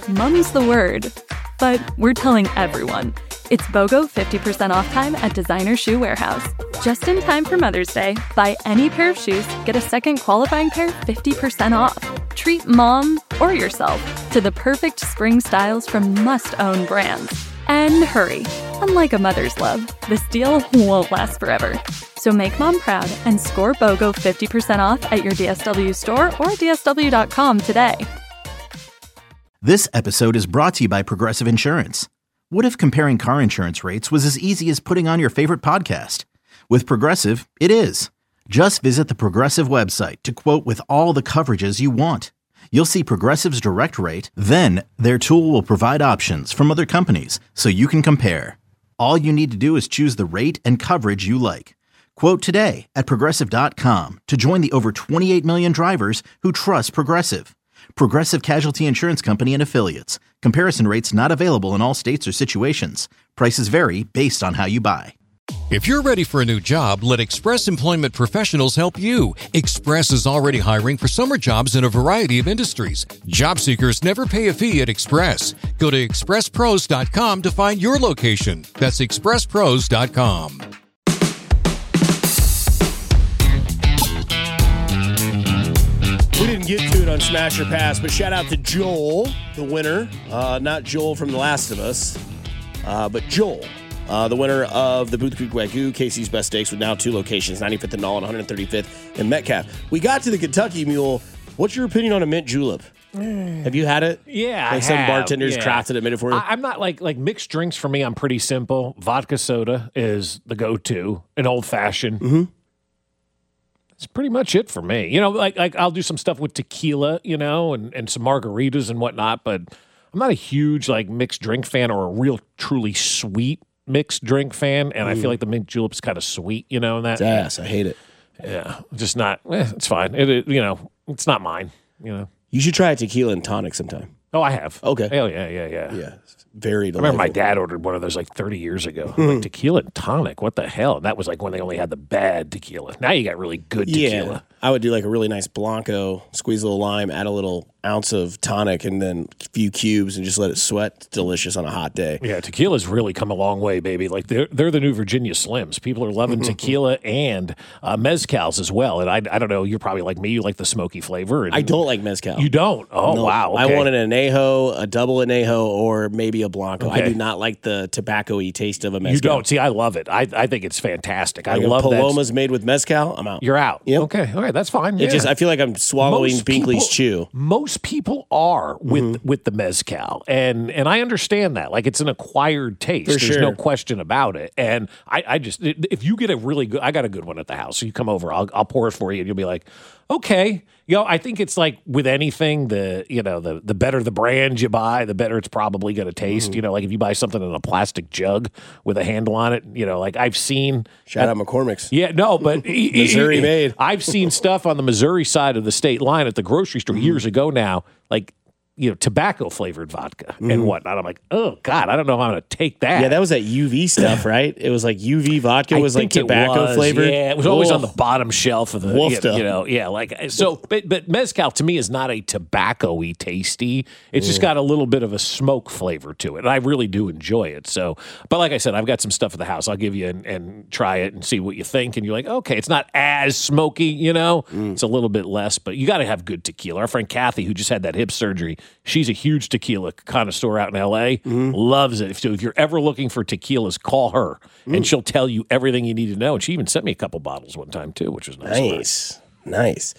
mum's the word. But we're telling everyone. It's BOGO 50% off time at Designer Shoe Warehouse. Just in time for Mother's Day, buy any pair of shoes, get a second qualifying pair 50% off. Treat mom or yourself to the perfect spring styles from must-own brands. And hurry, unlike a mother's love, this deal won't last forever. So make mom proud and score BOGO 50% off at your DSW store or DSW.com today. This episode is brought to you by Progressive Insurance. What if comparing car insurance rates was as easy as putting on your favorite podcast? With Progressive, it is. Just visit the Progressive website to quote with all the coverages you want. You'll see Progressive's direct rate, then their tool will provide options from other companies so you can compare. All you need to do is choose the rate and coverage you like. Quote today at Progressive.com to join the over 28 million drivers who trust Progressive. Progressive Casualty Insurance Company and Affiliates. Comparison rates not available in all states or situations. Prices vary based on how you buy. If you're ready for a new job, let Express Employment Professionals help you. Express is already hiring for summer jobs in a variety of industries. Job seekers never pay a fee at Express. Go to expresspros.com to find your location. That's expresspros.com. We didn't get to it on Smash or Pass, but shout out to Joel, the winner. Not Joel from The Last of Us, but Joel, the winner of the Booth Creek Wagyu, Casey's Best Steaks, with now 2 locations, 95th and Knoll and 135th in Metcalf. We got to the Kentucky Mule. What's your opinion on a mint julep? Have you had it? Yeah, like some bartenders crafted it, made it for you? I'm not like mixed drinks for me. I'm pretty simple. Vodka soda is the go-to. An old-fashioned. Mm-hmm. That's pretty much it for me. You know, like I'll do some stuff with tequila, you know, and some margaritas and whatnot, but I'm not a huge like mixed drink fan or a real truly sweet mixed drink fan, and I feel like the mint julep is kind of sweet, you know, and that. It's ass. I hate it. Yeah, just not. It's fine. It you know, it's not mine. You know, you should try a tequila and tonic sometime. Oh, I have. Okay. Hell yeah. Yeah, it's very delightful. I remember my dad ordered one of those like 30 years ago. Like, tequila and tonic. What the hell? And that was like when they only had the bad tequila. Now you got really good tequila. Yeah, I would do like a really nice Blanco, squeeze a little lime, add a little ounce of tonic, and then a few cubes, and just let it sweat. It's delicious on a hot day. Yeah, tequila's really come a long way, baby. Like they're the new Virginia Slims. People are loving tequila and mezcals as well. And I don't know, you're probably like me. You like the smoky flavor. And I don't like mezcal. You don't? Oh, no, wow. Okay. I wanted an anejo, a double anejo, or maybe a Blanco. Okay. I do not like the tobacco-y taste of a mezcal. You don't? See, I love it. I think it's fantastic. Like I love Paloma's made with mezcal, I'm out. You're out. Yep. Okay. All right. That's fine. It just, I feel like I'm swallowing Binkley's chew. Most people are with the mezcal, and I understand that. Like, it's an acquired taste. There's no question about it. And I just, if you get a really good, I got a good one at the house. So you come over, I'll pour it for you, and you'll be like, okay. You know, I think it's like with anything, the better the brand you buy, the better it's probably going to taste. You know, like if you buy something in a plastic jug with a handle on it, you know, like I've seen. Shout out McCormick's. Yeah, no, but Missouri made. I've seen stuff on the Missouri side of the state line at the grocery store years ago now, like, you know, tobacco flavored vodka and whatnot. I'm like, oh God, I don't know how I'm going to take that. Yeah, that was that UV stuff, right? It was like UV vodka was like tobacco flavored. Yeah, it was always on the bottom shelf of the, you know, yeah, like so. But mezcal to me is not a tobacco-y tasty. It's just got a little bit of a smoke flavor to it, and I really do enjoy it. So, but like I said, I've got some stuff at the house. I'll give you and try it and see what you think. And you're like, okay, it's not as smoky, you know, it's a little bit less, but you got to have good tequila. Our friend Kathy, who just had that hip surgery. She's a huge tequila connoisseur out in L.A., loves it. So if you're ever looking for tequilas, call her, and she'll tell you everything you need to know. And she even sent me a couple bottles one time, too, which was nice. Nice.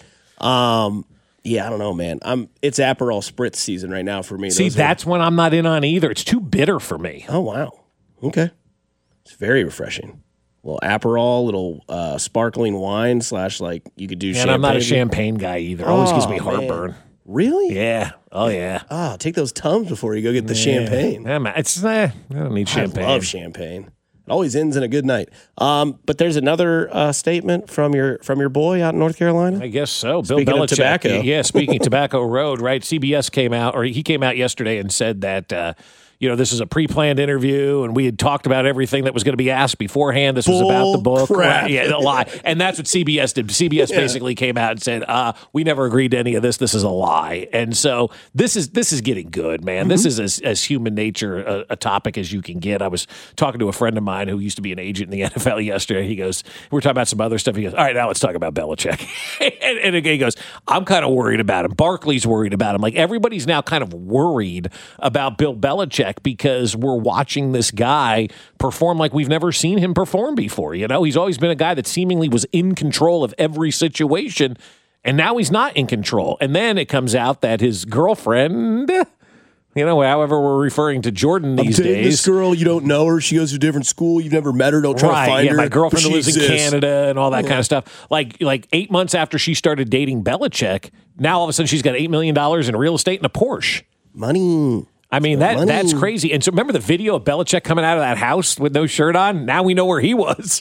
Yeah, I don't know, man. It's Aperol Spritz season right now for me. See, that's when I'm not in on either. It's too bitter for me. Oh, wow. Okay. It's very refreshing. Little Aperol, little sparkling wine / like you could do champagne. And I'm not a champagne guy either. It always gives me heartburn. Man. Really? Yeah. Oh, yeah. Take those Tums before you go get the champagne. Yeah, man. I don't need champagne. I love champagne. It always ends in a good night. But there's another statement from your boy out in North Carolina. I guess so. Speaking Bill Belichick. of tobacco. Yeah, speaking of Tobacco Road, right? CBS came out, or he came out yesterday and said that, this is a pre-planned interview, and we had talked about everything that was going to be asked beforehand. This was about the book. Crap. Yeah, a lie. And that's what CBS did. CBS basically came out and said, we never agreed to any of this. This is a lie. And so this is getting good, man. Mm-hmm. This is as human nature a topic as you can get. I was talking to a friend of mine who used to be an agent in the NFL yesterday. He goes, we're talking about some other stuff. He goes, all right, now let's talk about Belichick. and again, he goes, I'm kind of worried about him. Barkley's worried about him. Like, everybody's now kind of worried about Bill Belichick because we're watching this guy perform like we've never seen him perform before. He's always been a guy that seemingly was in control of every situation, and now he's not in control. And then it comes out that his girlfriend, however we're referring to Jordan these days. This girl, you don't know her. She goes to a different school. You've never met her. Don't try to find her. My girlfriend lives in Canada and all that kind of stuff. Like 8 months after she started dating Belichick, now all of a sudden she's got $8 million in real estate and a Porsche. Money. I mean, that's crazy. And so remember the video of Belichick coming out of that house with no shirt on? Now we know where he was.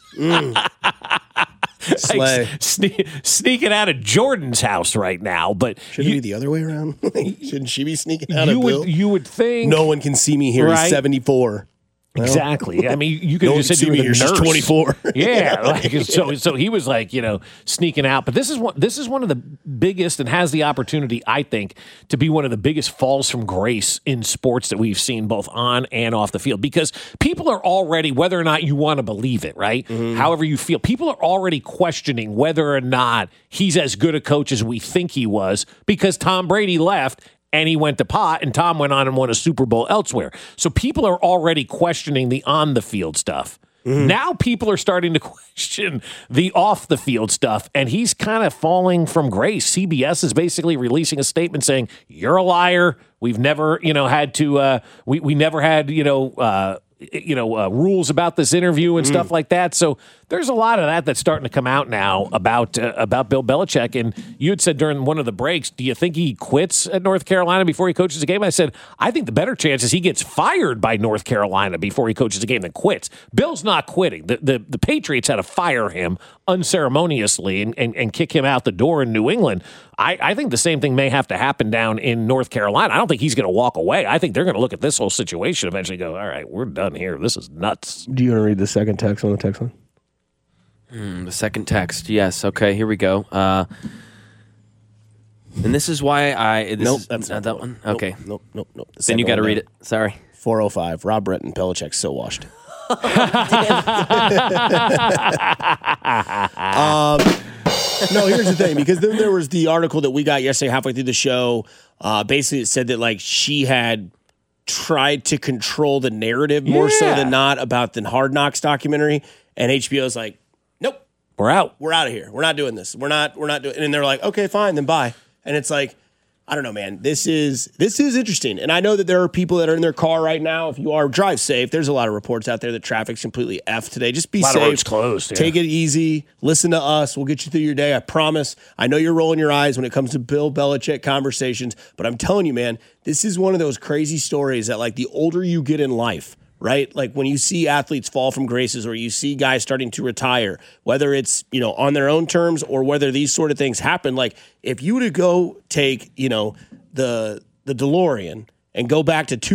Slay. Sneaking out of Jordan's house right now. But should it be the other way around? Shouldn't she be sneaking out of Bill? You would think. No one can see me here. Right? He's 74. Exactly. I mean, you could have just said you were the nurse. She's 24. Yeah. So he was like, sneaking out. But this is one of the biggest, and has the opportunity, I think, to be one of the biggest falls from grace in sports that we've seen both on and off the field. Because people are already, whether or not you want to believe it, right? Mm-hmm. However you feel, people are already questioning whether or not he's as good a coach as we think he was, because Tom Brady left and he went to pot, and Tom went on and won a Super Bowl elsewhere. So people are already questioning the on-the-field stuff. Mm-hmm. Now people are starting to question the off-the-field stuff, and he's kind of falling from grace. CBS is basically releasing a statement saying, you're a liar. We've never, had to, we never had, rules about this interview and stuff like that. So there's a lot of that's starting to come out now about Bill Belichick. And you had said during one of the breaks, do you think he quits at North Carolina before he coaches a game? I said, I think the better chance is he gets fired by North Carolina before he coaches a game than quits. Bill's not quitting. The Patriots had to fire him unceremoniously and kick him out the door in New England. I think the same thing may have to happen down in North Carolina. I don't think he's going to walk away. I think they're going to look at this whole situation eventually and go, all right, we're done here. This is nuts. Do you want to read the second text on the text line? The second text. Yes. Okay, here we go. And this is why Nope, that's not that one. Okay. Nope. Then you got to read it. Sorry. 405. Rob Bretton, Belichick's so washed. No, here's the thing, because then there was the article that we got yesterday halfway through the show. Basically, it said that she had tried to control the narrative more so than not about the Hard Knocks documentary, and HBO's like, nope, we're out of here. We're not doing this. We're not doing. And they're like, okay, fine, then bye. And it's like, I don't know, man. This is interesting. And I know that there are people that are in their car right now. If you are, drive safe. There's a lot of reports out there that traffic's completely effed today. Just be safe. A lot of roads closed. Yeah. Take it easy. Listen to us. We'll get you through your day. I promise. I know you're rolling your eyes when it comes to Bill Belichick conversations, but I'm telling you, man, this is one of those crazy stories that, the older you get in life, right? Like when you see athletes fall from graces, or you see guys starting to retire, whether it's, on their own terms or whether these sort of things happen. Like if you were to go take, the DeLorean and go back to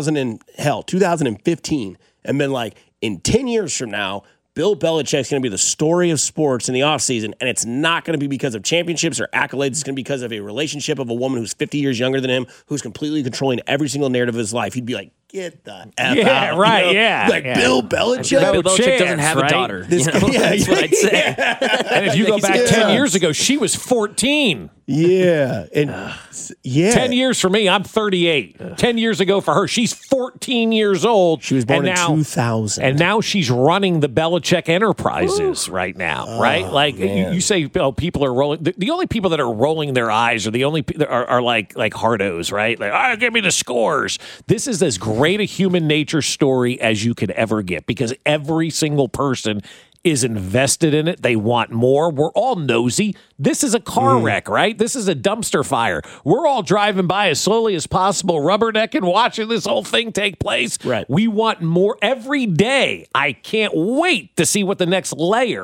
2015 and been like, in 10 years from now, Bill Belichick's going to be the story of sports in the offseason, and it's not going to be because of championships or accolades. It's going to be because of a relationship of a woman who's 50 years younger than him, who's completely controlling every single narrative of his life. He'd be like, get the F out. Right, yeah. Bill Belichick. Bill Belichick doesn't have a daughter. That's what I'd say. And if you go back 10 years ago, she was 14. Yeah. And 10 years for me, I'm 38. 10 years ago for her, she's 14 years old. She was born in 2000. And now she's running the Belichick Enterprises right now, right? You say, people are rolling. The only people that are rolling their eyes are the only are like hardos, right? Like, give me the scores. This is as great a human nature story as you could ever get, because every single person is invested in it. They want more. We're all nosy. This is a car wreck, right? This is a dumpster fire. We're all driving by as slowly as possible, rubbernecking, watching this whole thing take place. Right. We want more every day. I can't wait to see what the next layer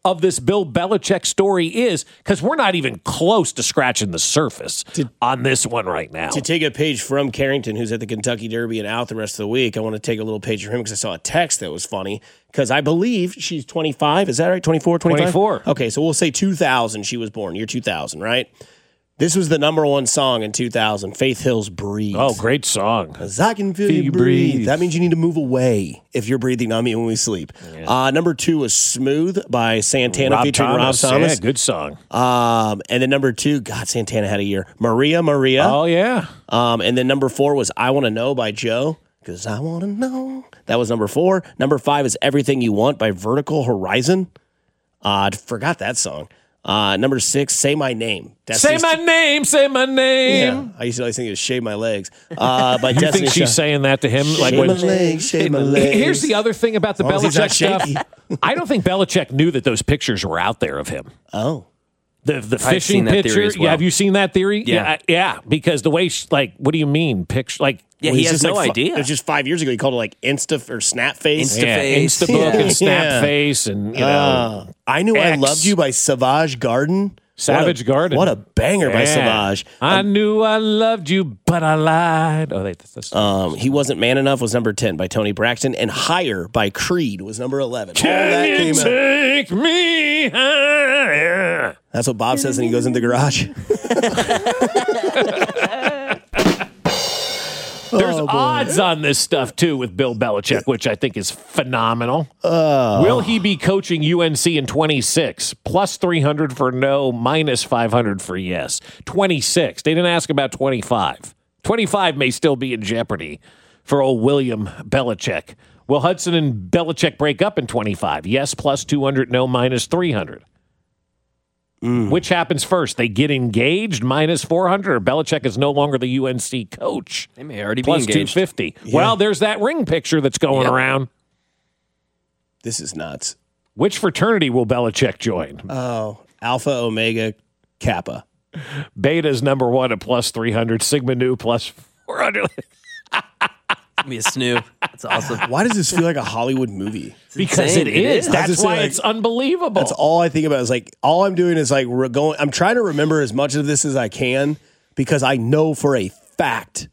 of this Bill Belichick story is, because we're not even close to scratching the surface on this one right now. To take a page from Carrington, who's at the Kentucky Derby and out the rest of the week, I want to take a little page from him because I saw a text that was funny, because I believe she's 25. Is that right? 24, 25? 24. Okay, so we'll say 2000 she was born, year 2000, right? This was the number one song in 2000, Faith Hill's Breathe. Oh, great song. 'Cause I can feel you breathe. That means you need to move away if you're breathing on me when we sleep. Yeah. Number 2 was Smooth by Santana featuring Rob Thomas. Yeah, good song. And then number 2, God, Santana had a year. Maria. Oh, yeah. And then number 4 was I Want to Know by Joe. Because I want to know. That was number 4. Number 5 is Everything You Want by Vertical Horizon. I forgot that song. Number 6, Say My Name. Say my name. Yeah, I used to always think it was Shave My Legs. By you Destiny think she's saying that to him? Shave my legs, shave my legs. Here's the other thing about the Belichick stuff. shaky. I don't think Belichick knew that those pictures were out there of him. Oh. The fishing picture. Well. Yeah, have you seen that theory? Yeah. Yeah. Because the way, what do you mean? Picture, he has no idea. It was just 5 years ago. He called it like Insta or Snap Face. Instabook and Snapface and, I Knew X. I Loved You by Savage Garden. Garden. What a banger by Savage. I knew I loved you, but I lied. Oh, that's He Wasn't Man Enough was number 10 by Tony Braxton, and Higher by Creed was number 11. Can you take me higher? That's what Bob says when he goes in the garage. There's odds on this stuff, too, with Bill Belichick, which I think is phenomenal. Will he be coaching UNC in 26? Plus 300 for no, minus 500 for yes. 26. They didn't ask about 25. 25 may still be in jeopardy for old William Belichick. Will Hudson and Belichick break up in 25? Yes, plus 200, no, minus 300. Which happens first? They get engaged, minus 400, or Belichick is no longer the UNC coach? They may already plus be engaged. 250. Yeah. Well, there's that ring picture that's going around. This is nuts. Which fraternity will Belichick join? Oh, Alpha, Omega, Kappa. Beta's number 1 at plus 300. Sigma Nu plus 400. Be a snoo. That's awesome. Why does this feel like a Hollywood movie? Because it is. That's why it's unbelievable. That's all I think about. Is all I'm doing is I'm trying to remember as much of this as I can, because I know for a fact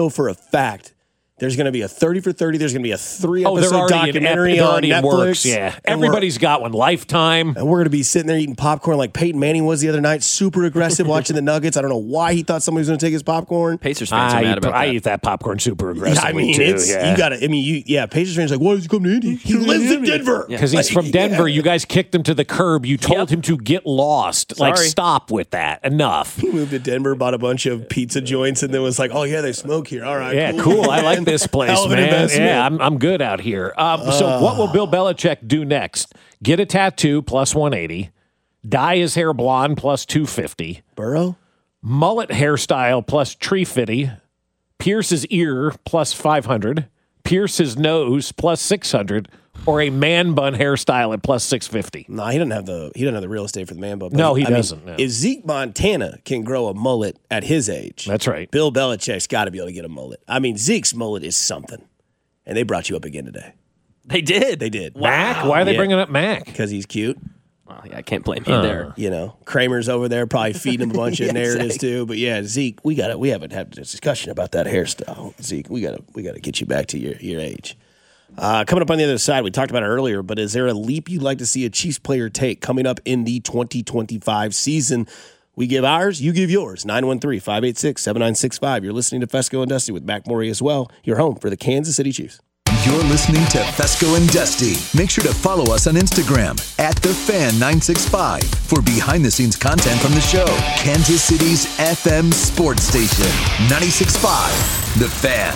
there's going to be a 30 for 30. There's going to be a 3-episode documentary on Netflix. Works, yeah. Everybody's got one. Lifetime. And we're going to be sitting there eating popcorn like Peyton Manning was the other night, super aggressive watching the Nuggets. I don't know why he thought somebody was going to take his popcorn. Pacers fans are mad about that. I eat that popcorn super aggressively, too. You got to, Pacers fans are like, why does he come to Indy? He lives in Denver. Because he's from Denver. You guys kicked him to the curb. You told him to get lost. Sorry. Stop with that. Enough. He moved to Denver, bought a bunch of pizza joints, and then was like, oh, yeah, they smoke here. All right. Yeah, cool. I like this place, man. Yeah, I'm good out here. So what will Bill Belichick do next? Get a tattoo, plus 180. Dye his hair blonde, plus 250. Burrow? Mullet hairstyle, plus tree fitty. Pierce his ear, plus 500. Pierce his nose, plus 600. Or a man bun hairstyle at plus 650. No, he doesn't have the real estate for the man bun. No, he doesn't. No. If Zeke Montana can grow a mullet at his age, that's right. Bill Belichick's got to be able to get a mullet. I mean, Zeke's mullet is something. And they brought you up again today. They did. Wow. Mac? Why are they bringing up Mac? Because he's cute. Well, yeah, I can't blame you there. Kramer's over there probably feeding him a bunch of narratives too. But yeah, Zeke, we haven't had a discussion about that hairstyle. Zeke, we gotta get you back to your age. Coming up on the other side, we talked about it earlier, but is there a leap you'd like to see a Chiefs player take coming up in the 2025 season? We give ours, you give yours. 913-586-7965. You're listening to Fesco and Dusty with Mac Morey as well. Your home for the Kansas City Chiefs. You're listening to Fesco and Dusty. Make sure to follow us on Instagram @TheFan965 for behind-the-scenes content from the show. Kansas City's FM sports station, 96.5, The Fan.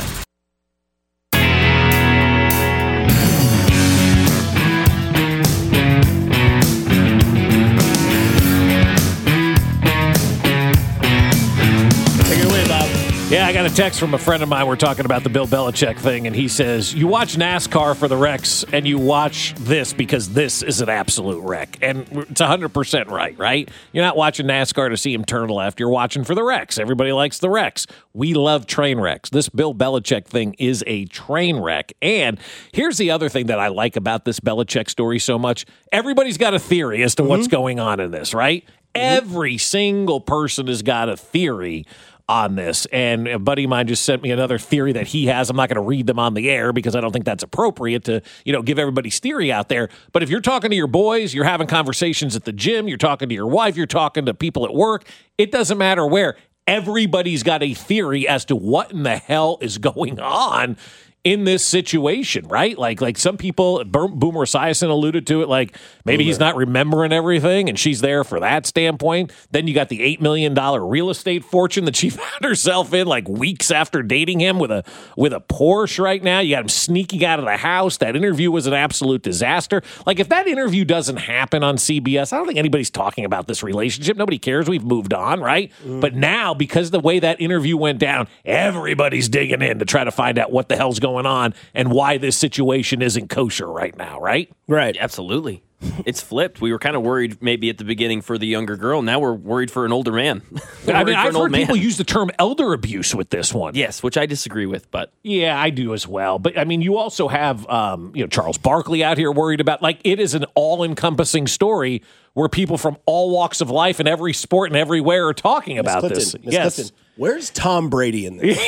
Yeah, I got a text from a friend of mine. We're talking about the Bill Belichick thing, and he says, you watch NASCAR for the wrecks, and you watch this because this is an absolute wreck. And it's 100% right? You're not watching NASCAR to see him turn left. You're watching for the wrecks. Everybody likes the wrecks. We love train wrecks. This Bill Belichick thing is a train wreck. And here's the other thing that I like about this Belichick story so much. Everybody's got a theory as to what's going on in this, right? Every single person has got a theory on this. And a buddy of mine just sent me another theory that he has. I'm not going to read them on the air because I don't think that's appropriate to, give everybody's theory out there. But if you're talking to your boys, you're having conversations at the gym, you're talking to your wife, you're talking to people at work, it doesn't matter where. Everybody's got a theory as to what in the hell is going on in this situation, right? Like some people, Boomer Esiason alluded to it, like maybe he's not remembering everything and she's there for that standpoint. Then you got the $8 million real estate fortune that she found herself in like weeks after dating him with a Porsche right now. You got him sneaking out of the house. That interview was an absolute disaster. Like if that interview doesn't happen on CBS, I don't think anybody's talking about this relationship. Nobody cares. We've moved on, right? But now, because of the way that interview went down, everybody's digging in to try to find out what the hell's going on and why this situation isn't kosher right now, right? Right, absolutely. It's flipped. We were kind of worried maybe at the beginning for the younger girl. Now we're worried for an older man. I've heard people use the term elder abuse with this one. Yes, which I disagree with, but yeah, I do as well. But I mean, you also have Charles Barkley out here worried about, like, it is an all-encompassing story where people from all walks of life and every sport and everywhere are talking about this. Yes. Clifton, where's Tom Brady in this?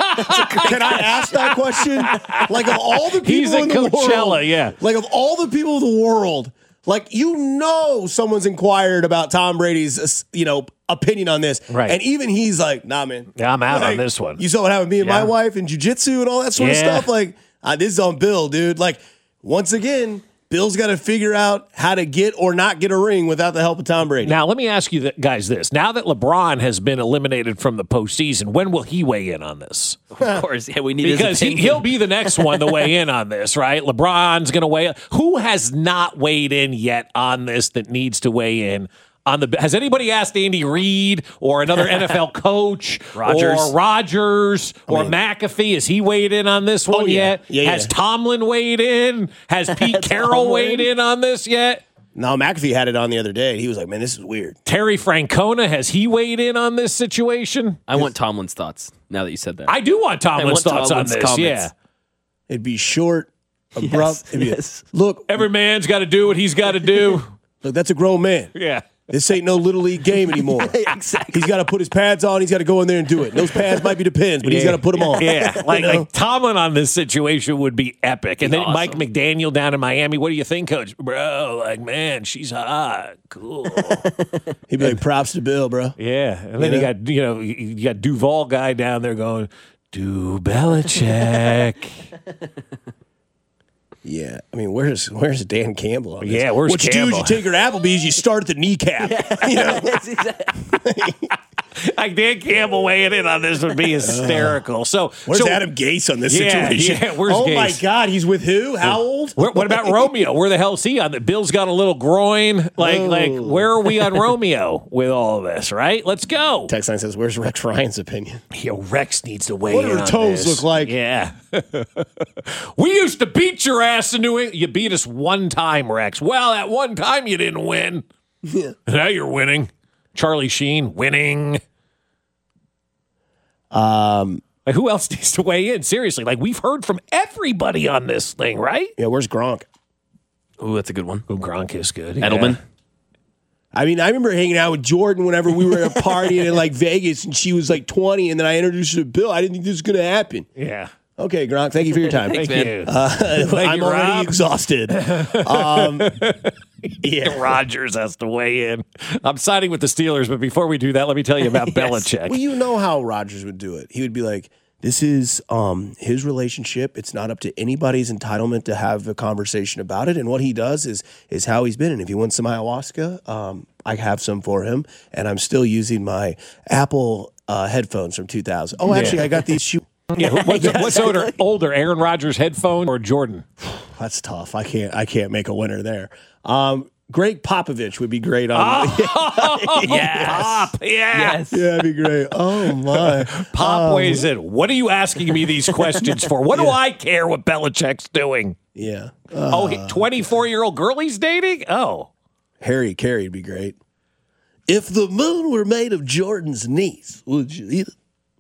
Can I ask that question? Like, of all the people in the Coachella, world, yeah. Like, of all the people in the world, like, someone's inquired about Tom Brady's, opinion on this. Right. And even he's like, nah, man. Yeah, I'm out on this one. You saw what happened to me and my wife in jiu-jitsu and all that sort of stuff? Like, this is on Bill, dude. Like, once again, Bill's got to figure out how to get or not get a ring without the help of Tom Brady. Now, let me ask you guys this. Now that LeBron has been eliminated from the postseason, when will he weigh in on this? Of course, we need because he'll be the next one to weigh in on this, right? LeBron's going to weigh in. Who has not weighed in yet on this that needs to weigh in? Has anybody asked Andy Reid or another NFL coach Rodgers or McAfee? Has he weighed in on this one yet? Has Tomlin weighed in? Has Pete Carroll weighed in on this yet? No, McAfee had it on the other day. He was like, man, this is weird. Terry Francona, has he weighed in on this situation? I want Tomlin's thoughts now that you said that. I do want Tomlin's thoughts on this, comments. Yeah. It'd be short, abrupt. Look, every man's got to do what he's got to do. Look, that's a grown man. Yeah. This ain't no little league game anymore. Exactly. He's got to put his pads on. He's got to go in there and do it. Those pads might be the pins, but he's got to put them on. Yeah, like Tomlin on this situation would be epic. And then awesome. Mike McDaniel down in Miami. What do you think, Coach? Bro, like, man, she's hot. Cool. He'd be like, props to Bill, bro. Yeah, and then you got Duval guy down there going, do Belichick. Yeah, I mean, where's Dan Campbell on this? Yeah, where's what Campbell? You do is you take her to Applebee's, you start at the kneecap. Like Dan Campbell weighing in on this would be hysterical. Where's Adam Gase on this situation? Yeah, where's Gase? My God, he's with who? How old? What about Romeo? Where the hell is he on? Bill's got a little groin. Like where are we on Romeo with all of this? Right? Let's go. Text line says, "Where's Rex Ryan's opinion?" Rex needs to weigh in. What do her toes look like? Yeah. We used to beat your ass in New England. You beat us one time, Rex. Well, at one time you didn't win. Yeah. Now you're winning. Charlie Sheen winning. Who else needs to weigh in? Seriously, like we've heard from everybody on this thing, right? Yeah, where's Gronk? Oh, that's a good one. Oh, Gronk is good. Edelman. Yeah. I mean, I remember hanging out with Jordan whenever we were at a party in like Vegas, and she was like 20, and then I introduced her to Bill. I didn't think this was going to happen. Yeah. Okay, Gronk, thank you for your time. Thank you. I'm already exhausted. Yeah, Rodgers has to weigh in. I'm siding with the Steelers, but before we do that, let me tell you about Belichick. Well, you know how Rodgers would do it. He would be like, this is his relationship. It's not up to anybody's entitlement to have a conversation about it. And what he does is how he's been. And if he wants some ayahuasca, I have some for him. And I'm still using my Apple headphones from 2000. Oh, actually, I got these shoes. Yeah, what's older, Aaron Rodgers' headphone or Jordan? That's tough. I can't make a winner there. Greg Popovich would be great on. Yes. Pop. Yes. Yeah, that'd be great. Oh, my. Pop weighs in. What are you asking me these questions for? What do I care what Belichick's doing? Yeah. 24-year-old girl he's dating? Oh. Harry Carey would be great. If the moon were made of Jordan's knees, would you eat it?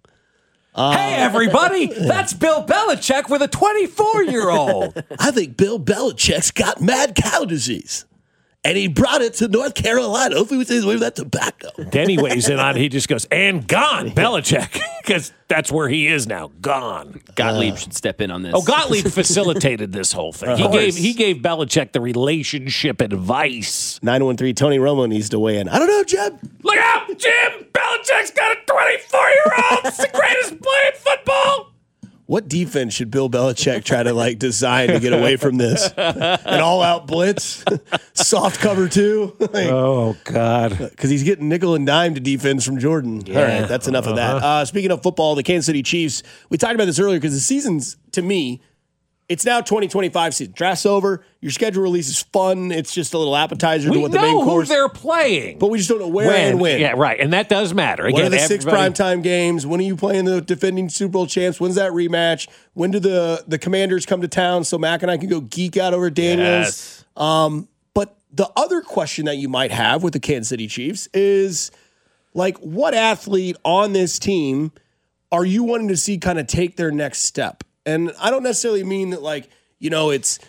Hey, everybody. That's Bill Belichick with a 24-year-old. I think Bill Belichick's got mad cow disease. And he brought it to North Carolina. Hopefully, we with that tobacco. Then he weighs in on it. He just goes, and gone, Belichick. Because that's where he is now. Gone. Gottlieb should step in on this. Oh, Gottlieb facilitated this whole thing. He gave Belichick the relationship advice. 913 Tony Romo needs to weigh in. I don't know, Jeb. Look out, Jim. Belichick's got a 24-year-old. It's the greatest play in football. What defense should Bill Belichick try to design to get away from this? An all-out blitz, soft cover two. Oh God! Because he's getting nickel and dime to defense from Jordan. Yeah. All right, that's enough of that. Speaking of football, the Kansas City Chiefs. We talked about this earlier because the season's, to me, it's now 2025 season. Draft's over. Your schedule release is fun. It's just a little appetizer to what the main course. We know who they're playing. But we just don't know where and when. Yeah, right. And that does matter. Again, what are the 6 primetime games? When are you playing the defending Super Bowl champs? When's that rematch? When do the Commanders come to town so Mac and I can go geek out over Daniels? Yes. But the other question that you might have with the Kansas City Chiefs is, what athlete on this team are you wanting to see kind of take their next step? And I don't necessarily mean that, it's,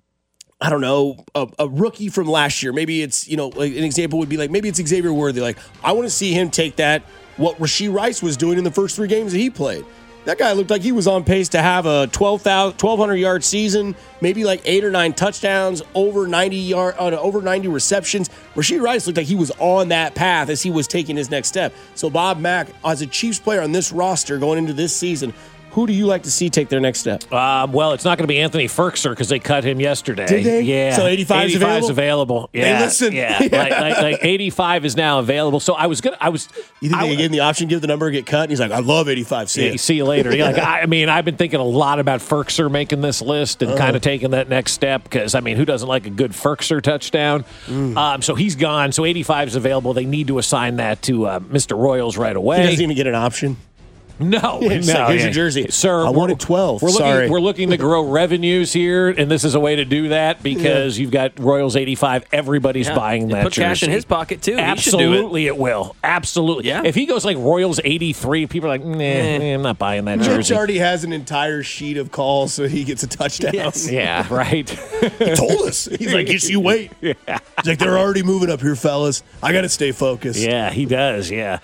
I don't know, a rookie from last year. Maybe it's, an example would be maybe it's Xavier Worthy. I want to see him take what Rashee Rice was doing in the first 3 games that he played. That guy looked like he was on pace to have a 1,200-yard season, maybe 8 or 9 touchdowns, over 90 receptions. Rashee Rice looked like he was on that path as he was taking his next step. So Bob Mack, as a Chiefs player on this roster going into this season, who do you like to see take their next step? Well, it's not going to be Anthony Firkser because they cut him yesterday. Did they? Yeah. So 85 is available. Yeah. Hey, listen. Yeah. 85 is now available. So You think they gave him the option, give the number, get cut? And he's like, I love 85. See you later. I've been thinking a lot about Firkser making this list and kind of taking that next step because, who doesn't like a good Firkser touchdown? So he's gone. So 85 is available. They need to assign that to Mr. Royals right away. He doesn't even get an option. No, here's your jersey, sir. I wanted 12. We're looking to grow revenues here, and this is a way to do that because you've got Royals 85. Everybody's buying that put jersey. Cash in his pocket too. Absolutely, it will. Absolutely. Yeah. If he goes Royals 83, people are like, I'm not buying that jersey. Rich already has an entire sheet of calls, so he gets a touchdown. Yes. Yeah, right. He told us. He's like, yes, you wait. Yeah. He's like, they're already moving up here, fellas. I got to stay focused. Yeah, he does. Yeah.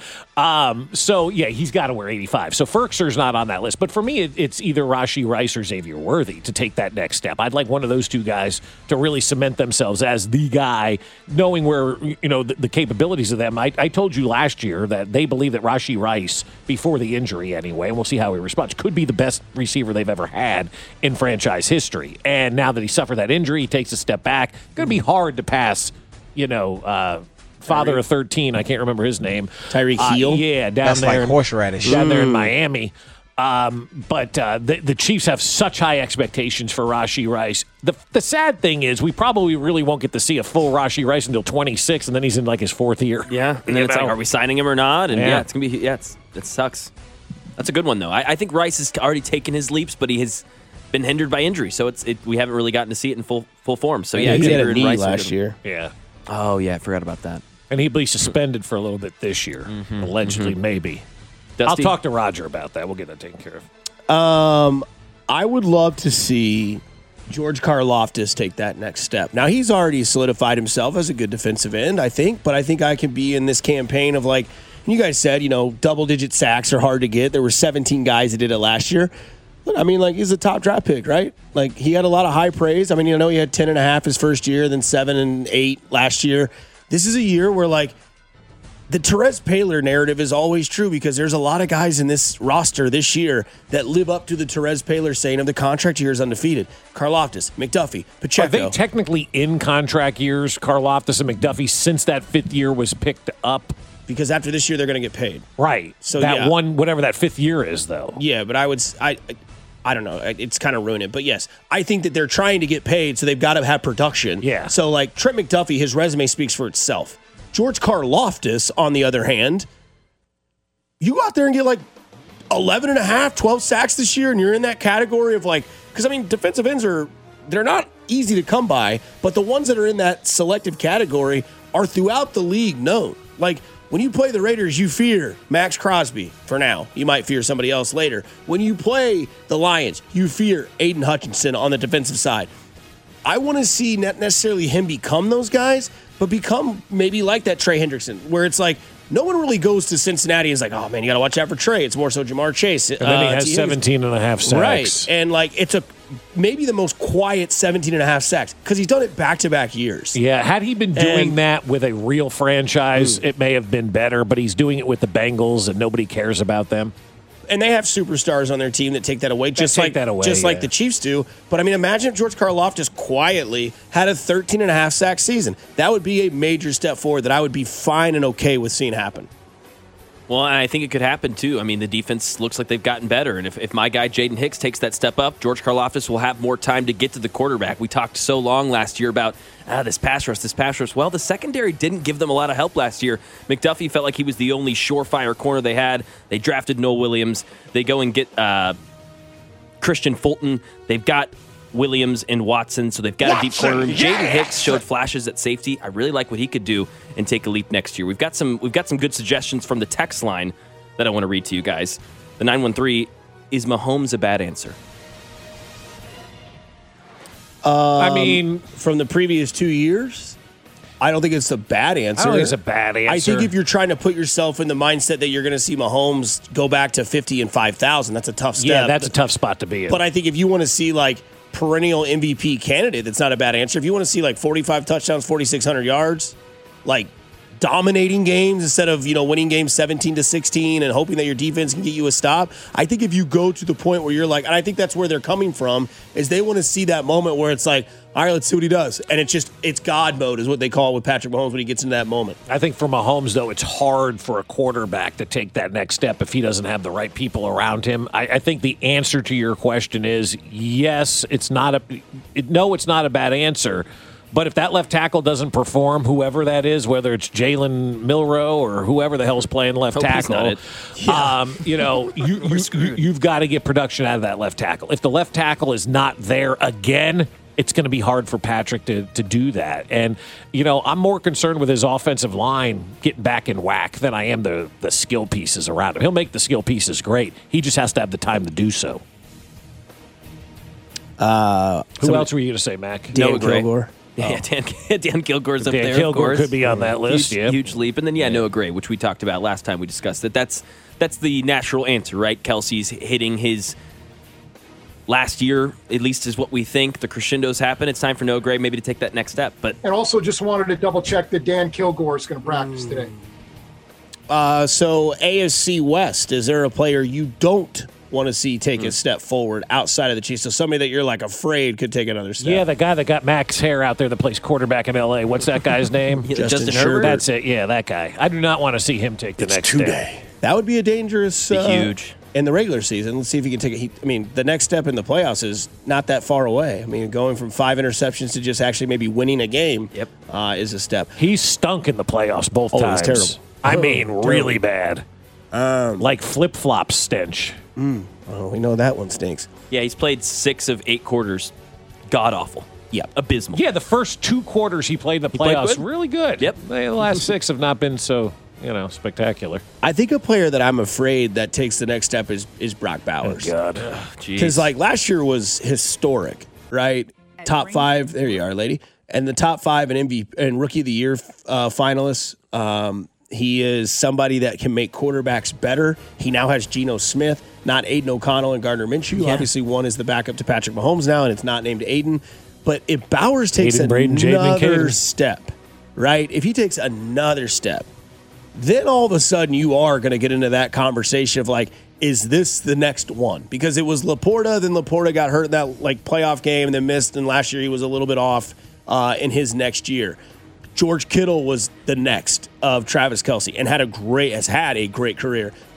He's got to wear 85. So Firkser's not on that list. But for me, it's either Rashee Rice or Xavier Worthy to take that next step. I'd like one of those two guys to really cement themselves as the guy, knowing where, the capabilities of them. I told you last year that they believe that Rashee Rice, before the injury anyway, and we'll see how he responds, could be the best receiver they've ever had in franchise history. And now that he suffered that injury, he takes a step back. Going to be hard to pass, father of 13, I can't remember his name. Tyreek Hill? Yeah, That's there. like horseradish. Down there in Miami. But the Chiefs have such high expectations for Rashee Rice. The sad thing is we probably really won't get to see a full Rashee Rice until 26, and then he's in his 4th year. Yeah, and then it's are we signing him or not? And it's going to be, it sucks. That's a good one, though. I think Rice has already taken his leaps, but he has been hindered by injury, so we haven't really gotten to see it in full form. So, he had a knee last year. Yeah. Oh, yeah, I forgot about that. And he'll be suspended for a little bit this year, allegedly, maybe. Dusty? I'll talk to Roger about that. We'll get that taken care of. I would love to see George Karlaftis take that next step. Now, he's already solidified himself as a good defensive end, I think, but I think I can be in this campaign of you guys said, double-digit sacks are hard to get. There were 17 guys that did it last year. But, he's a top draft pick, right? He had a lot of high praise. He had 10.5 his first year, then 7 and 8 last year. This is a year where, the Terez Paylor narrative is always true because there's a lot of guys in this roster this year that live up to the Terez Paylor saying of the contract year is undefeated. Karlaftis, McDuffie, Pacheco. Are they technically in contract years, Karlaftis and McDuffie, since that 5th year was picked up? Because after this year, they're going to get paid. Right. So that one, whatever that 5th year is, though. Yeah, but I don't know. It's kind of ruined it. But yes, I think that they're trying to get paid, so they've got to have production. Yeah. So, like, Trent McDuffie, his resume speaks for itself. George Karlaftis, on the other hand, you go out there and get, like, 11 and a half, 12 sacks this year, and you're in that category of, like, because, I mean, defensive ends they're not easy to come by, but the ones that are in that selective category are throughout the league known. Like, when you play the Raiders, you fear Max Crosby for now. You might fear somebody else later. When you play the Lions, you fear Aiden Hutchinson on the defensive side. I want to see not necessarily him become those guys, but become maybe like that Trey Hendrickson, where it's like no one really goes to Cincinnati and is like, oh, man, you got to watch out for Trey. It's more so Jamar Chase. And then he has 17 and a half sacks. Right. And, like, it's maybe the most quiet 17 and a half sacks because he's done it back-to-back years. Yeah, had he been doing that with a real franchise, it may have been better, but he's doing it with the Bengals and nobody cares about them. And they have superstars on their team that take that away, just like the Chiefs do. But, I mean, imagine if George Karlaftis quietly had a 13-and-a-half sack season. That would be a major step forward that I would be fine and okay with seeing happen. Well, and I think it could happen, too. I mean, the defense looks like they've gotten better. And if my guy Jaden Hicks takes that step up, George Karlaftis will have more time to get to the quarterback. We talked so long last year about this pass rush. Well, the secondary didn't give them a lot of help last year. McDuffie felt like he was the only surefire corner they had. They drafted Noah Williams. They go and get Christian Fulton. They've got Williams and Watson, so they've got a deep corner room. Jaden Hicks showed flashes at safety. I really like what he could do and take a leap next year. We've got some good suggestions from the text line that I want to read to you guys. The 913, is Mahomes a bad answer? I mean, from the previous 2 years, I don't think it's a bad answer. I don't think it's a bad answer. I think if you're trying to put yourself in the mindset that you're going to see Mahomes go back to 50 and 5,000, that's a tough step. Yeah, that's a tough spot to be in. But I think if you want to see, like, perennial MVP candidate, that's not a bad answer. If you want to see, like, 45 touchdowns, 4,600 yards, like, dominating games instead of, winning games 17-16 and hoping that your defense can get you a stop. I think if you go to the point where you're like, and I think that's where they're coming from, is they want to see that moment where it's like, all right, let's see what he does. And it's God mode is what they call it with Patrick Mahomes when he gets into that moment. I think for Mahomes, though, it's hard for a quarterback to take that next step if he doesn't have the right people around him. I think the answer to your question is yes, it's not a bad answer. But if that left tackle doesn't perform, whoever that is, whether it's Jalen Milroe or whoever the hell's playing left tackle, you've got to get production out of that left tackle. If the left tackle is not there again, it's going to be hard for Patrick to do that. And, I'm more concerned with his offensive line getting back in whack than I am the skill pieces around him. He'll make the skill pieces great. He just has to have the time to do so. Who else were you going to say, Mac? Dan Kilgore. Yeah, Dan Kilgore's up there. Dan Kilgore could be on that list. Huge leap. And then, Noah Gray, which we talked about last time we discussed it. That's the natural answer, right? Kelsey's hitting his last year, at least is what we think. The crescendos happen. It's time for Noah Gray maybe to take that next step. And also just wanted to double-check that Dan Kilgore is going to practice today. So AFC West, is there a player you don't want to see take a step forward outside of the Chiefs? So somebody that you're like afraid could take another step. Yeah, the guy that got Max hair out there that plays quarterback in L.A. What's that guy's name? Justin Herbert. That's it. Yeah, that guy. I do not want to see him take the next step. That would be a dangerous. Huge. In the regular season, let's see if he can take it. I mean, the next step in the playoffs is not that far away. I mean, going from 5 interceptions to just actually maybe winning a game is a step. He stunk in the playoffs both times. It was terrible. I mean, really bad. Like flip-flop stench. Oh, we know that one stinks. Yeah, he's played 6 of 8 quarters. God-awful. Yeah. Abysmal. Yeah, the first 2 quarters he played in the playoffs, really good. Yep. The last 6 have not been so, spectacular. I think a player that I'm afraid that takes the next step is Brock Bowers. Oh, God. Because, last year was historic, right? Top 5. There you are, lady. And the top 5 in MVP and Rookie of the Year finalists. He is somebody that can make quarterbacks better. He now has Geno Smith, not Aiden O'Connell and Gardner Minshew. Yeah. Obviously, one is the backup to Patrick Mahomes now, and it's not named Aiden. But if Bowers takes another step, right? If he takes another step, then all of a sudden you are going to get into that conversation of is this the next one? Because it was Laporta, then Laporta got hurt in that playoff game and then missed, and last year he was a little bit off in his next year. George Kittle was the next of Travis Kelce and has had a great career.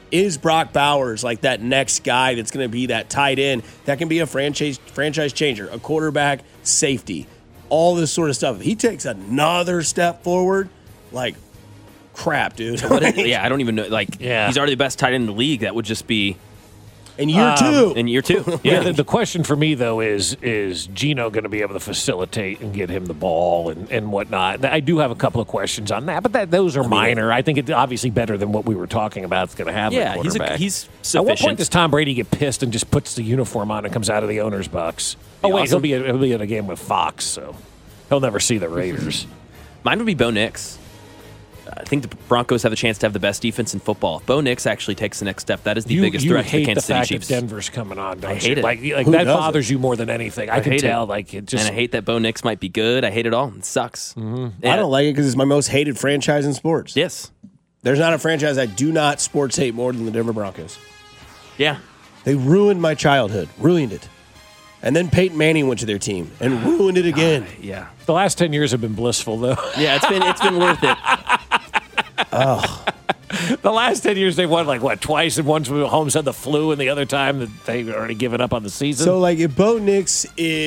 is Brock Bowers like that next guy that's going to be that tight end that can be a franchise changer, a quarterback, safety, all this sort of stuff. If he takes another step forward, like, crap, dude. I don't even know. He's already the best tight end in the league. That would just be in year two. In year two. Yeah. The question for me, though, is Geno going to be able to facilitate and get him the ball and whatnot? I do have a couple of questions on that, but those are minor. I think it's obviously better than what we were talking about. It's going to have a quarterback. He's sufficient. At what point does Tom Brady get pissed and just puts the uniform on and comes out of the owner's box? Oh, wait, he'll be in a game with Fox, so he'll never see the Raiders. Mine would be Bo Nix. I think the Broncos have a chance to have the best defense in football. If Bo Nix actually takes the next step, that is the biggest threat to the Kansas City Chiefs. You hate the fact that Denver's coming on, don't you? I hate it. Like that bothers you more than anything. I can tell. And I hate that Bo Nix might be good. I hate it all. It sucks. Mm-hmm. I don't like it because it's my most hated franchise in sports. Yes. There's not a franchise I do not sports hate more than the Denver Broncos. Yeah. They ruined my childhood. Ruined it. And then Peyton Manning went to their team and ruined it again. Yeah. The last 10 years have been blissful, though. Yeah, it's been worth it. Oh. The last 10 years they've won twice, and once Holmes had the flu, and the other time that they've already given up on the season. So if Bo Nix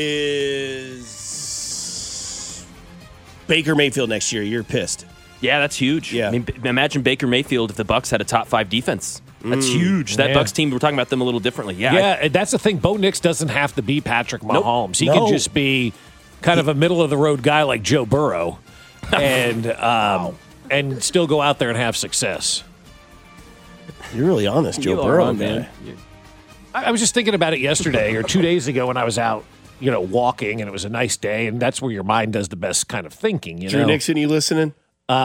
is Baker Mayfield next year, you're pissed. Yeah, that's huge. Yeah. I mean, imagine Baker Mayfield if the Bucs had a top 5 defense. That's huge. That Bucs team, we're talking about them a little differently. Yeah, that's the thing. Bo Nix doesn't have to be Patrick Mahomes. He can just be kind of a middle-of-the-road guy like Joe Burrow and still go out there and have success. You're really on this Joe Burrow, man. I was just thinking about it yesterday or 2 days ago when I was out, walking, and it was a nice day, and that's where your mind does the best kind of thinking. Drew Nixon, you listening?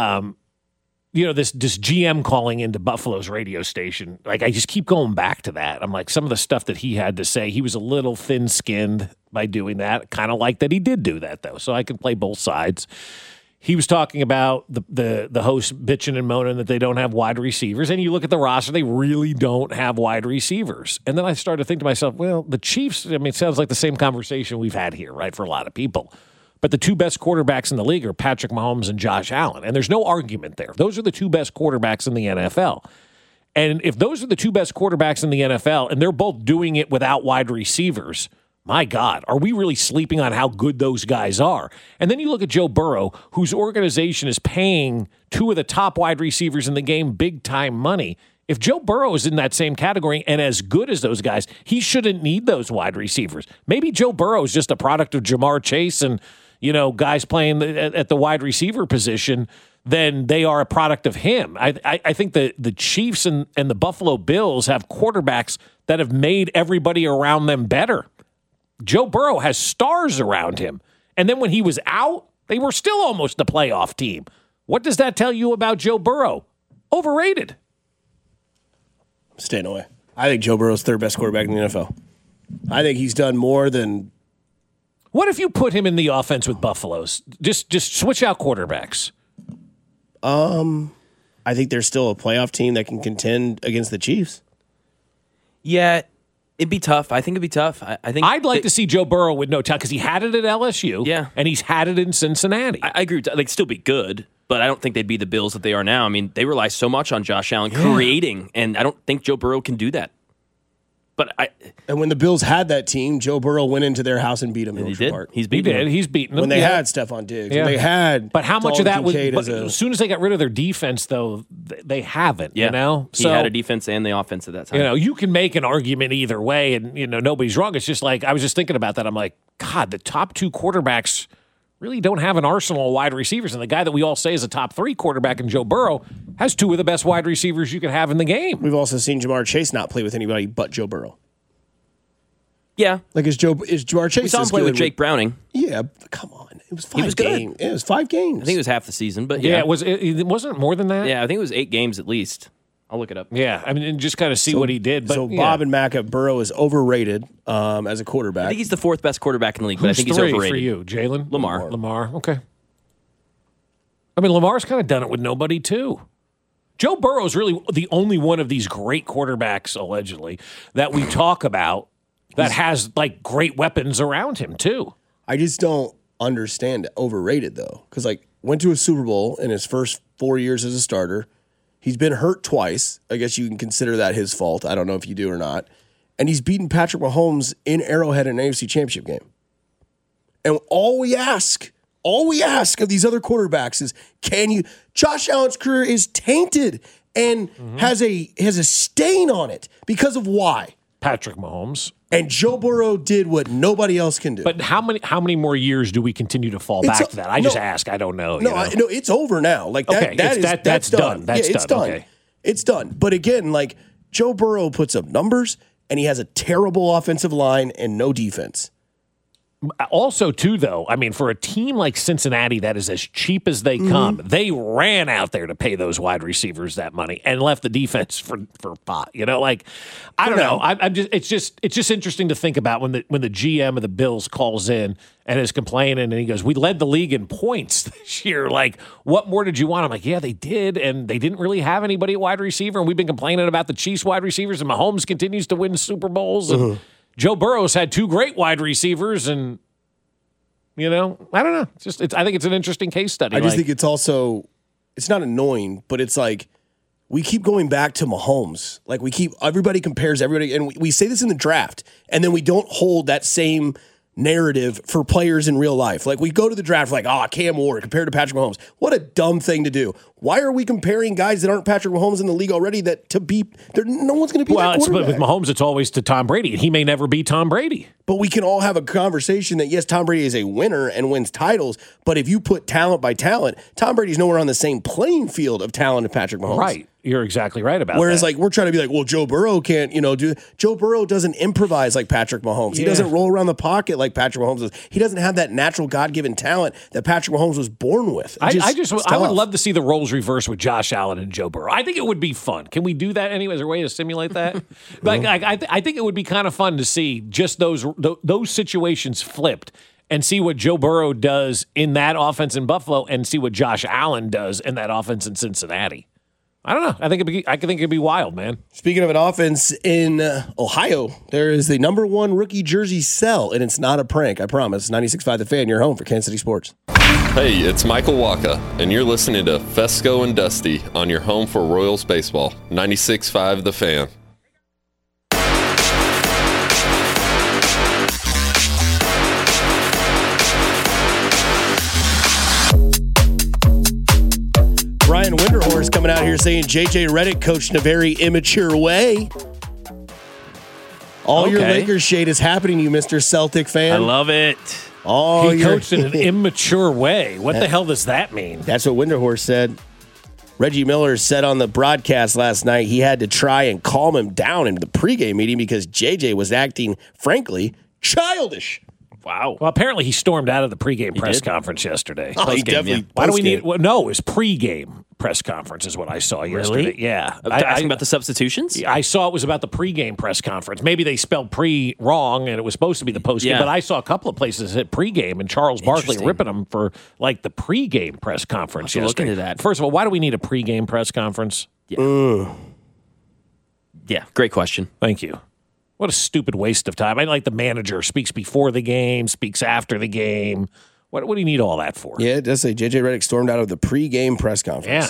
This GM calling into Buffalo's radio station, I just keep going back to that. I'm like, some of the stuff that he had to say, he was a little thin-skinned by doing that. Kind of like that he did do that, though, so I can play both sides. He was talking about the host bitching and moaning that they don't have wide receivers, and you look at the roster, they really don't have wide receivers. And then I started to think to myself, well, the Chiefs, it sounds like the same conversation we've had here, right, for a lot of people. But the two best quarterbacks in the league are Patrick Mahomes and Josh Allen. And there's no argument there. Those are the two best quarterbacks in the NFL. And if those are the two best quarterbacks in the NFL and they're both doing it without wide receivers, my God, are we really sleeping on how good those guys are? And then you look at Joe Burrow, whose organization is paying two of the top wide receivers in the game big-time money. If Joe Burrow is in that same category and as good as those guys, he shouldn't need those wide receivers. Maybe Joe Burrow is just a product of Jamar Chase and guys playing at the wide receiver position, then they are a product of him. I think the Chiefs and the Buffalo Bills have quarterbacks that have made everybody around them better. Joe Burrow has stars around him. And then when he was out, they were still almost a playoff team. What does that tell you about Joe Burrow? Overrated. I'm staying away. I think Joe Burrow's third best quarterback in the NFL. I think he's done more than... What if you put him in the offense with Buffalo's? Just switch out quarterbacks. I think there's still a playoff team that can contend against the Chiefs. Yeah, it'd be tough. I think it'd be tough. I think I'd like to see Joe Burrow with no time because he had it at LSU. And he's had it in Cincinnati. I agree. They'd still be good, but I don't think they'd be the Bills that they are now. I mean, they rely so much on Josh Allen creating, and I don't think Joe Burrow can do that. And when the Bills had that team, Joe Burrow went into their house and beat them. He did. Park. He's beaten them. He's beaten them. When they had Stephon Diggs. Yeah. When they had but how much of that was... as soon as they got rid of their defense, though, they haven't, He So, had a defense and the offense at that time. You can make an argument either way, and, nobody's wrong. It's just like, I was just thinking about that. I'm like, God, the top two quarterbacks really don't have an arsenal of wide receivers. And the guy that we all say is a top 3 quarterback in Joe Burrow has two of the best wide receivers you can have in the game. We've also seen Jamar Chase not play with anybody but Joe Burrow. Yeah. Is Jamar Chase? We saw him play with Jake Browning. Yeah, come on. It was 5 games. It was 5 games. I think it was half the season, but it wasn't more than that? Yeah, I think it was 8 games at least. I'll look it up. Yeah, I mean, and just kind of see what he did. But, so Bob and Mac at Burrow is overrated as a quarterback. I think he's the 4th best quarterback in the league, but I think he's 3 overrated. for you? Jalen? Lamar. Okay. I mean, Lamar's kind of done it with nobody, too. Joe Burrow's really the only one of these great quarterbacks, allegedly, that we talk about that has, great weapons around him, too. I just don't understand it. Overrated, though. Because, went to a Super Bowl in his first 4 years as a starter. He's been hurt twice. I guess you can consider that his fault. I don't know if you do or not. And he's beaten Patrick Mahomes in Arrowhead in an AFC Championship game. And all we ask of these other quarterbacks is, Josh Allen's career is tainted and has a stain on it because of why? Patrick Mahomes. And Joe Burrow did what nobody else can do. But how many more years do we continue to fall back to that? I just ask. I don't know. No, it's over now. Like that's done. It's done. Okay. It's done. But again, like Joe Burrow puts up numbers, and he has a terrible offensive line and no defense. Also, too, though, I mean, for a team like Cincinnati that is as cheap as they come, they ran out there to pay those wide receivers that money and left the defense for pot. I don't know. It's just interesting to think about when the GM of the Bills calls in and is complaining, and he goes, "We led the league in points this year. Like, what more did you want?" I'm like, "Yeah, they did, and they didn't really have anybody at wide receiver, and we've been complaining about the Chiefs wide receivers, and Mahomes continues to win Super Bowls, and Joe Burrow's had two great wide receivers, and I don't know. I think it's an interesting case study. I just think it's also, it's not annoying, but it's like we keep going back to Mahomes. Like everybody compares everybody, and we say this in the draft, and then we don't hold that same narrative for players in real life. Like we go to the draft like, Cam Ward compared to Patrick Mahomes. What a dumb thing to do. Why are we comparing guys that aren't Patrick Mahomes in the league already no one's going to be that quarterback? Well, with Mahomes, it's always to Tom Brady, and he may never be Tom Brady. But we can all have a conversation that, yes, Tom Brady is a winner and wins titles, but if you put talent by talent, Tom Brady's nowhere on the same playing field of talent as Patrick Mahomes. Right. You're exactly right about Whereas, that. like, we're trying to be like, well, Joe Burrow can't, do. Joe Burrow doesn't improvise like Patrick Mahomes. He doesn't roll around the pocket like Patrick Mahomes does. He doesn't have that natural God-given talent that Patrick Mahomes was born with. I would love to see the roles reverse with Josh Allen and Joe Burrow. I think it would be fun. Can we do that anyway? Is there a way to simulate that? I think it would be kind of fun to see just those situations flipped and see what Joe Burrow does in that offense in Buffalo and see what Josh Allen does in that offense in Cincinnati. I don't know. I think it'd be wild, man. Speaking of an offense in Ohio, there is the number one rookie jersey sell, and it's not a prank, I promise. 96.5 The Fan, your home for Kansas City sports. Hey, it's Michael Waka, and you're listening to Fesco and Dusty on your home for Royals baseball. 96.5 The Fan. Brian Winterhorse coming out here saying J.J. Redick coached in a very immature way. Your Lakers shade is happening, you Mr. Celtic fan. I love it. He coached in an immature way. What the hell does that mean? That's what Winterhorse said. Reggie Miller said on the broadcast last night he had to try and calm him down in the pregame meeting because J.J. was acting, frankly, childish. Wow. Well, apparently he stormed out of the pregame press conference yesterday. He definitely. Why do we need? Well, no, it was pregame press conference is what I saw yesterday. Really? Yeah. Asking about the substitutions? I saw it was about the pregame press conference. Maybe they spelled pre wrong and it was supposed to be the postgame, but I saw a couple of places that pregame and Charles Barkley ripping them for like the pregame press conference yesterday. Look into that. First of all, why do we need a pregame press conference? Yeah, great question. Thank you. What a stupid waste of time. I like the manager speaks before the game, speaks after the game. What do you need all that for? Yeah, it does say J.J. Redick stormed out of the pregame press conference. Yeah.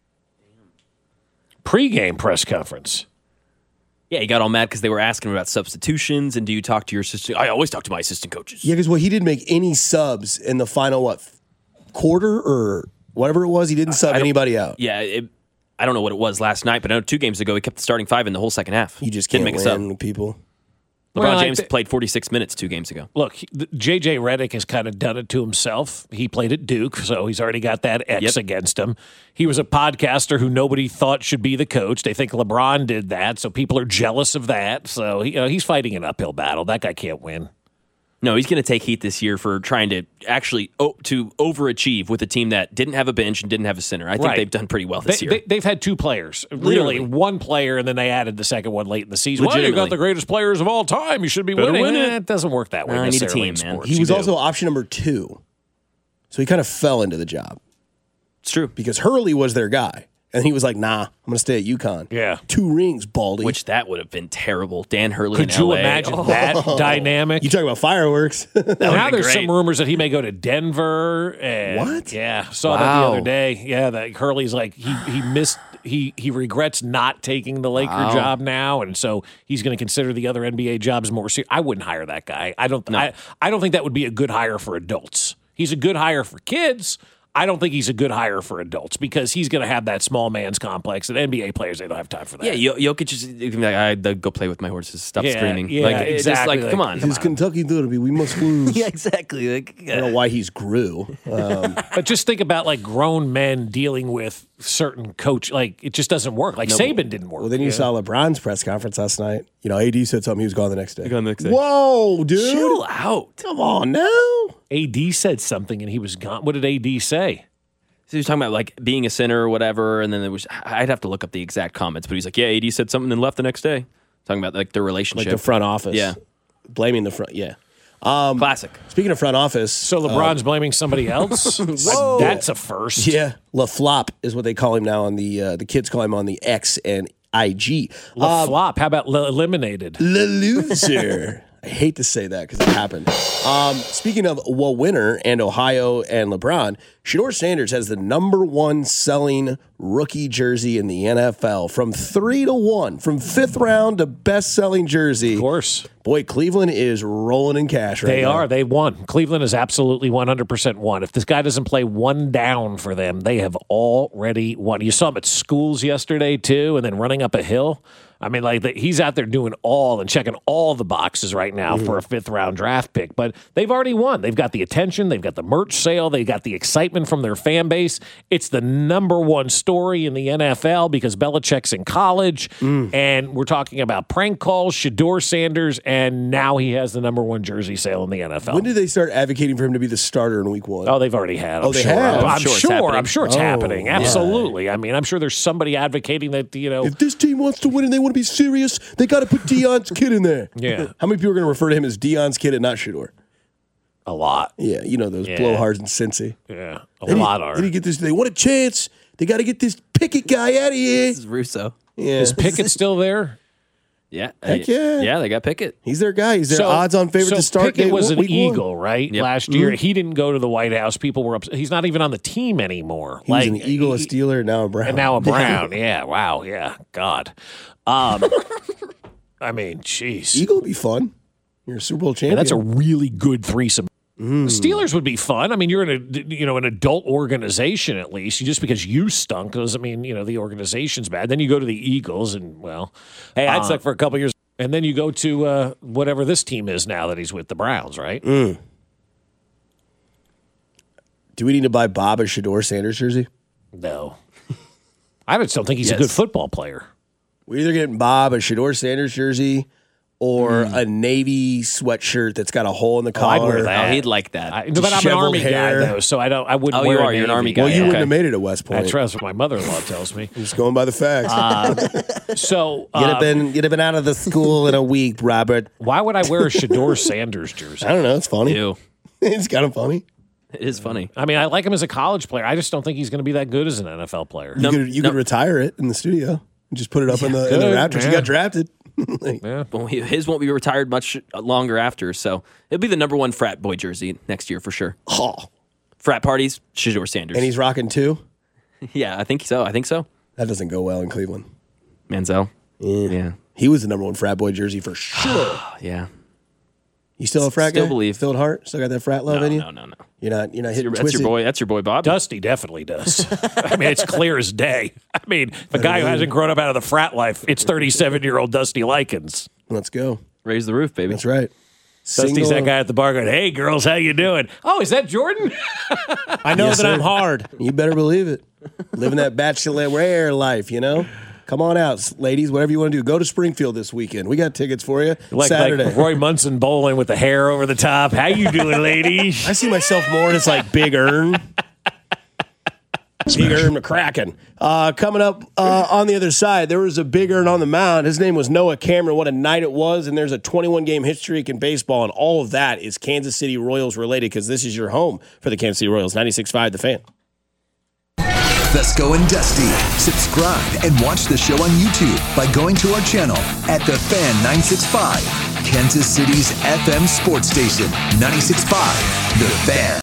Pre-game press conference. Yeah, he got all mad because they were asking him about substitutions and do you talk to your assistant? I always talk to my assistant coaches. Yeah, because he didn't make any subs in the final, quarter or whatever it was. He didn't sub anybody out. Yeah, I don't know what it was last night, but I know 2 games ago he kept the starting 5 in the whole second half. He just can't win with people. LeBron James played 46 minutes 2 games ago. Look, J.J. Redick has kind of done it to himself. He played at Duke, so he's already got that X against him. He was a podcaster who nobody thought should be the coach. They think LeBron did that, so people are jealous of that. So he's fighting an uphill battle. That guy can't win. No, he's going to take heat this year for trying to actually to overachieve with a team that didn't have a bench and didn't have a center. I think they've done pretty well this year. They've had 2 players. Literally, one player, and then they added the second one late in the season. Well, you got the greatest players of all time. You should be winning. It doesn't work that way. I need a team, man. He was also option number 2. So he kind of fell into the job. It's true. Because Hurley was their guy. And he was like, nah, I'm going to stay at UConn. Yeah. 2 rings, Baldy. Which that would have been terrible. Dan Hurley Could in LA. you imagine that dynamic? You talking about fireworks. Now there's some rumors that he may go to Denver. And what? Yeah. Saw that the other day. Yeah, that Hurley's like, he missed he regrets not taking the Laker job now, and so he's going to consider the other NBA jobs more serious. I wouldn't hire that guy. I don't think that would be a good hire for adults. He's a good hire for kids. I don't think he's a good hire for adults because he's going to have that small man's complex, and NBA players, they don't have time for that. Yeah, Jokic is like, I'd go play with my horses. Stop screaming. Yeah, like, exactly. It's just like, come on. This Kentucky Derby, we must lose. Yeah, exactly. Like, I don't know why he's grew. But just think about like grown men dealing with certain coach. Like it just doesn't work. Like Saban didn't work. Well, then you saw LeBron's press conference last night. You know, AD said something. He was gone the next day. Whoa, dude. Chill out. Come on now. AD said something and he was gone. What did AD say? So he was talking about like being a center or whatever, and then there was I'd have to look up the exact comments, but he's like, yeah, AD said something and left the next day. Talking about like their relationship. Like the front office. Yeah. Blaming the front. Yeah. Classic. Speaking of front office. So LeBron's blaming somebody else? Whoa. That's a first. Yeah. LaFlop is what they call him now on the kids call him on the X and IG. LaFlop. How about eliminated? Le loser. I hate to say that because it happened. Speaking of winner and Ohio and LeBron, Shedeur Sanders has the number one selling rookie jersey in the NFL from 3-1, from 5th round to best selling jersey. Of course. Boy, Cleveland is rolling in cash right now. They are. They won. Cleveland is absolutely 100% won. If this guy doesn't play one down for them, they have already won. You saw him at schools yesterday, too, and then running up a hill. I mean, like he's out there doing all and checking all the boxes right now for a 5th round draft pick. But they've already won. They've got the attention. They've got the merch sale. They got the excitement from their fan base. It's the number one story in the NFL because Belichick's in college. And we're talking about prank calls, Shedeur Sanders, and now he has the number one jersey sale in the NFL. When did they start advocating for him to be the starter in week 1? Oh, they've already had. They have? I'm sure it's happening. Yeah. Absolutely. I mean, I'm sure there's somebody advocating that, if this team wants to win and they want to be serious, they got to put Deion's kid in there. Yeah. How many people are going to refer to him as Deion's kid and not Shedeur? A lot. Yeah, you know those blowhards in Cincy. Yeah, a lot are. Then you get this. They want a chance. They got to get this Pickett guy out of here. This is Russo. Yeah. Is Pickett still there? Yeah. Heck yeah. Yeah, they got Pickett. He's their guy. He's their odds-on favorite to start. Pickett was an week Eagle, 1. right? Yep. Last year, he didn't go to the White House. People were upset. He's not even on the team anymore. He was an Eagle, a Steeler, now a Brown. And now a Brown. Yeah. Wow. Yeah. God. I mean, jeez. Eagle would be fun. You're a Super Bowl champion. And that's a really good threesome. The Steelers would be fun. I mean, you're in an adult organization at least. Just because you stunk doesn't mean the organization's bad. Then you go to the Eagles, and hey, I'd suck for a couple years, and then you go to whatever this team is now that he's with, the Browns, right? Do we need to buy Bob a Shedeur Sanders jersey? No, I just don't think he's a good football player. We're either getting Bob a Shedeur Sanders jersey or a Navy sweatshirt that's got a hole in the collar. I'd wear that. Oh, he'd like that. But I'm an Army guy, though, so I wouldn't wear it. You're an Army guy. Well, you wouldn't have made it at West Point. That's what my mother-in-law tells me. I'm just going by the facts. So you'd have been out of the school in a week, Robert. Why would I wear a Shedeur Sanders jersey? I don't know. It's funny. Ew. It's kind of funny. It is funny. I mean, I like him as a college player. I just don't think he's going to be that good as an NFL player. You could retire it in the studio and just put it up in the rafters. You got drafted. Well, his won't be retired much longer after, so it'll be the number one frat boy jersey next year for sure. Oh. Frat parties, Shedeur Sanders. And he's rocking 2? Yeah, I think so. That doesn't go well in Cleveland. Manziel. Yeah. He was the number one frat boy jersey for sure. Yeah. You still a frat guy? Still believe. Still at heart? Still got that frat love in you? No. You're not hitting That's your boy. That's your boy, Bob. Dusty definitely does. I mean, it's clear as day. I mean, if a guy who hasn't grown up out of the frat life, it's 37-year-old Dusty Likens. Let's go. Raise the roof, baby. That's right. Dusty's that guy at the bar going, "Hey, girls, how you doing?" "Oh, is that Jordan?" I know that I'm hard. You better believe it. Living that bachelor life, Come on out, ladies, whatever you want to do. Go to Springfield this weekend. We got tickets for you Saturday. Like Roy Munson bowling with the hair over the top. How you doing, ladies? I see myself more as like Big Earn. Big Earn McCracken. Coming up on the other side, there was a Big Earn on the mound. His name was Noah Cameron. What a night it was. And there's a 21-game hit streak in baseball. And all of that is Kansas City Royals related because this is your home for the Kansas City Royals. 96.5 The Fan. Fesco and Dusty. Subscribe and watch the show on YouTube by going to our channel at The Fan 965, Kansas City's FM sports station, 96.5 The Fan.